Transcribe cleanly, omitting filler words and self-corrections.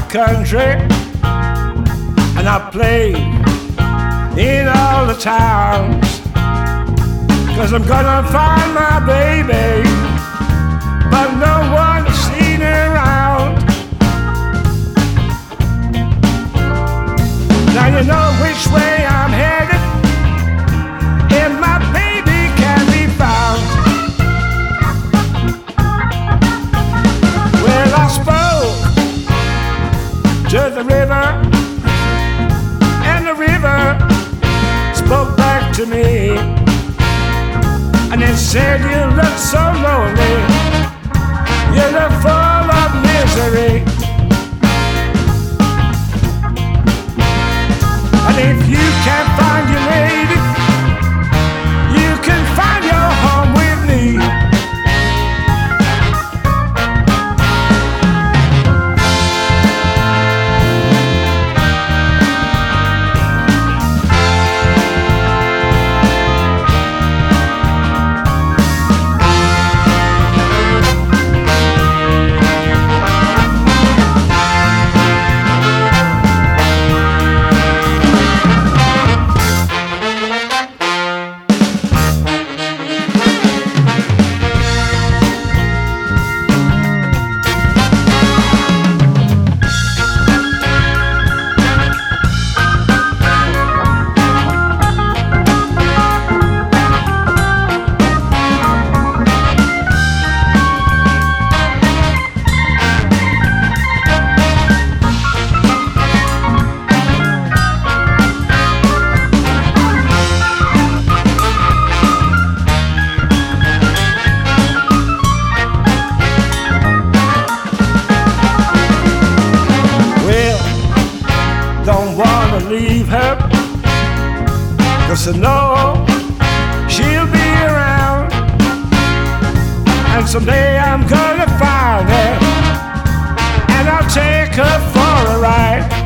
country, and I played in all the towns, 'cause I'm gonna find my baby, but no one has seen her around. Now you know which way I'm headed, and my baby can be found. Well, I spoke to the river, and the river spoke back to me, and it said, you look so lonely, you look full of misery, and if you can't find your lady, you can find your home with me. Don't wanna leave her, 'cause I know she'll be around, and someday I'm gonna find her, and I'll take her for a ride.